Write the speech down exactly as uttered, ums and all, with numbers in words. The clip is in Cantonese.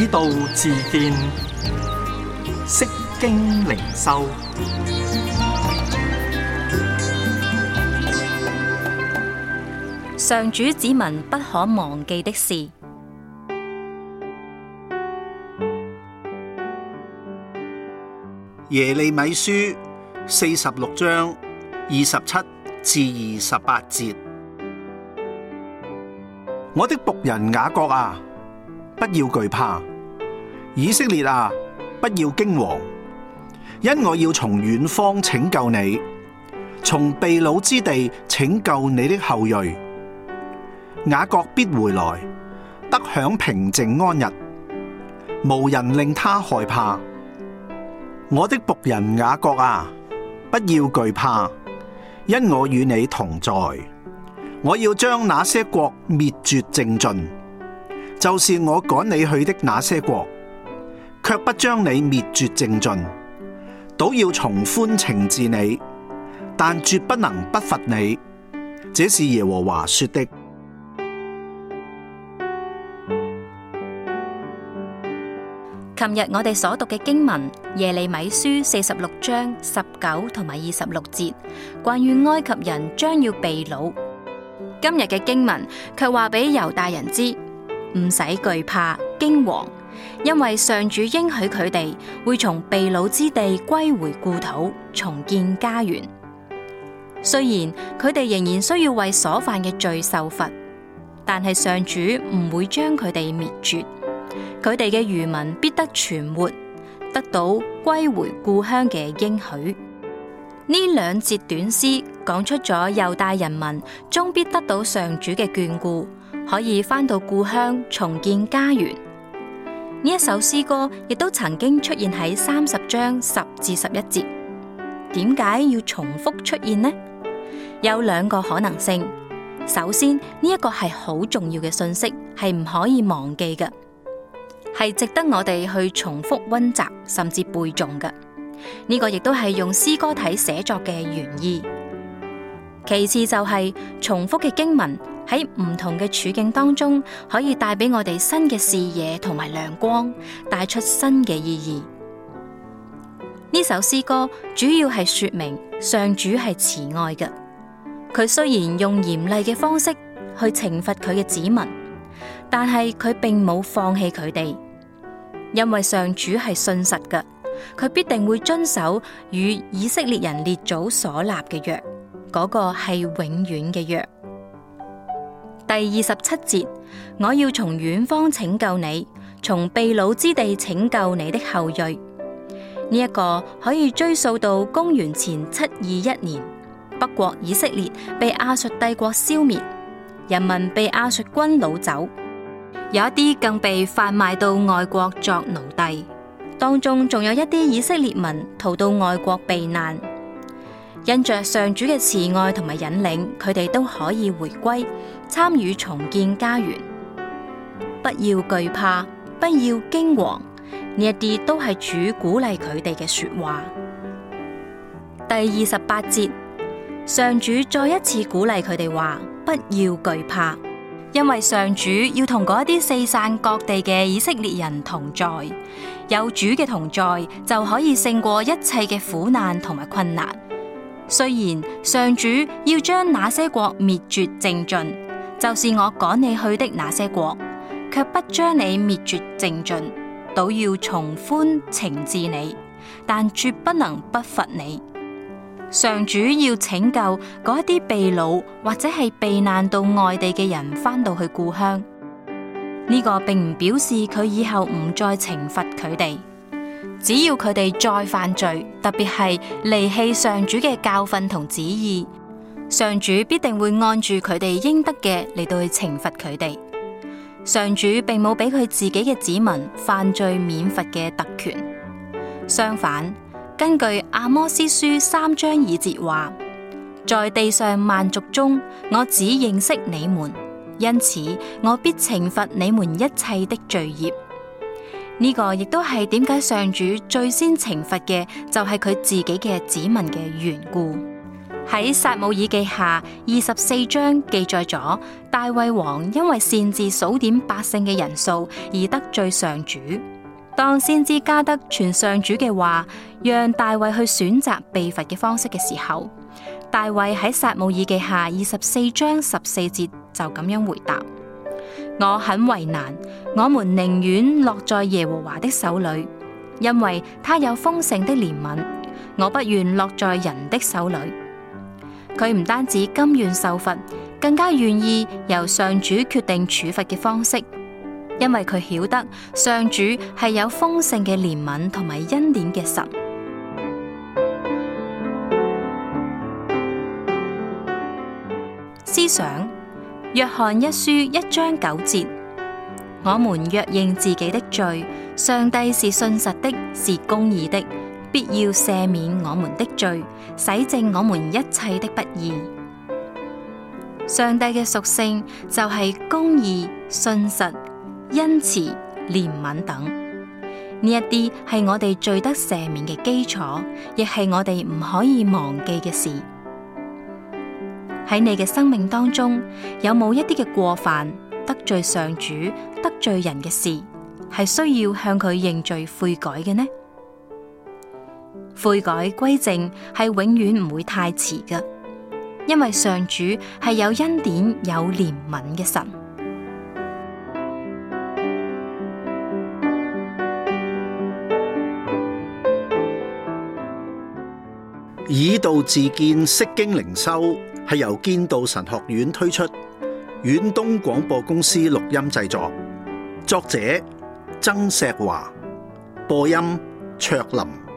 道自見，釋經靈修。 上主子民不可忘記的事。 耶利米書四十六章二十七至二十八節：我的僕人雅各啊，不要懼怕；以色列啊，不要驚惶，因我要從遠方拯救你，從被擄之地拯救你的後裔。雅各必回來，得享平靜安逸，無人令他害怕。我的僕人雅各啊，不要懼怕，因我與你同在。我要將那些國滅絕淨盡，就是我趕你去的那些國，卻不將你滅絕淨盡，倒要從寬懲治你，但絕不能不罰你。這是耶和華說的。 琴日我哋所讀嘅經文耶利米書四十六章十九同埋二十六節，關於埃及人將要被擄。今日嘅經文卻話俾猶大人知，唔使懼怕驚惶，因為上主應許佢哋會從被擄之地歸回故土，重建家園。雖然佢哋仍然需要為所犯嘅罪受罰，但係上主唔會將佢哋滅絕。佢哋嘅餘民必得存活，得到歸回故鄉嘅應許。呢兩節短詩講出咗猶大人民終必得到上主嘅眷顧，可以返到故鄉重建家園。呢一首詩歌亦都曾經出現喺三十章十至十一節。點解要重複出現呢？有兩個可能性。首先，呢一個係好重要嘅信息，係唔可以忘記嘅，係值得我哋去重複溫習甚至背誦嘅。呢個亦都係用詩歌體寫作嘅原意。其次就係重複嘅經文喺唔同嘅處境當中，可以帶俾我哋新嘅視野同埋亮光，帶出新嘅意義。呢首詩歌主要係說明上主係慈愛嘅，佢雖然用嚴厲嘅方式去懲罰佢嘅子民，但係佢並冇放棄佢哋。因為上主係信實嘅，佢必定會遵守與以色列人列祖所立嘅約，嗰個係永遠嘅約。第二十七節，我要從遠方拯救你，從被擄之地拯救你的後裔。呢一個可以追溯到公元前七二一年，北國以色列被亞述帝國消滅，人民被亞述軍擄走。有一啲更被販賣到外國作奴隸，當中仲有一啲以色列民逃到外國避難。因着上主嘅慈愛同埋引領，佢哋都可以回歸，參與重建家園。不要懼怕，不要驚惶，呢一啲都係主鼓勵佢哋嘅說話。第二十八節，上主再一次鼓勵佢哋話：不要懼怕。因為上主要同嗰啲四散各地嘅以色列人同在，有主嘅同在就可以勝過一切嘅苦難同埋困難。雖然上主要將那些國滅絕淨盡，就是我趕你去的那些國，卻不將你滅絕淨盡，倒要從寬懲治你，但絕不能不罰你。上主要拯救嗰一啲被擄或者係避難到外地嘅人返到去故鄉，呢個並唔表示佢以後唔再懲罰佢哋。只要佢哋再犯罪，特別係離棄上主嘅教訓同旨意，上主必定會按住佢哋應得嘅嚟到去懲罰佢哋。上主並冇俾佢自己嘅子民犯罪免罰嘅特權，相反，根據阿摩司書三章二節話，在地上萬族中，我只認識你們，因此我必懲罰你們一切的罪孽。呢個亦都係點解上主最先懲罰嘅就係佢自己嘅子民嘅緣故。 喺撒母耳記下二十四章記載咗大衛王因為擅自數點百姓嘅人數而得罪上主。當先知加德傳上主嘅話，讓大衛去選擇被罰嘅方式嘅時候，大衛喺撒母耳記下二十四章十四節就咁樣回答：我很為難，我們寧願落在耶和華的手裏，因為他有豐盛的憐憫，我不願落在人的手裏。佢唔單止甘願受罰，更加願意由上主決定處罰嘅方式，因為佢曉得上主係有豐盛嘅憐憫同埋恩典嘅神。思想約翰一書一章九節：我們若認自己的罪，上帝是信實的，是公義的，必要赦免我們的罪，洗淨我們一切的不義。上帝嘅屬性就係公義、信實、恩慈、憐憫等，呢一啲係我哋罪得赦免嘅基礎，亦係我哋唔可以忘記嘅事。喺你嘅生命當中，有冇一啲嘅過犯、得罪上主、得罪人嘅事，係需要向佢認罪悔改嘅呢？悔改歸正係永遠唔會太遲㗎，因為上主係有恩典、有憐憫嘅神。 以道自見，釋經靈修係由堅道神學院推出，遠東廣播公司錄音製作，作者曾碩華，播音卓林。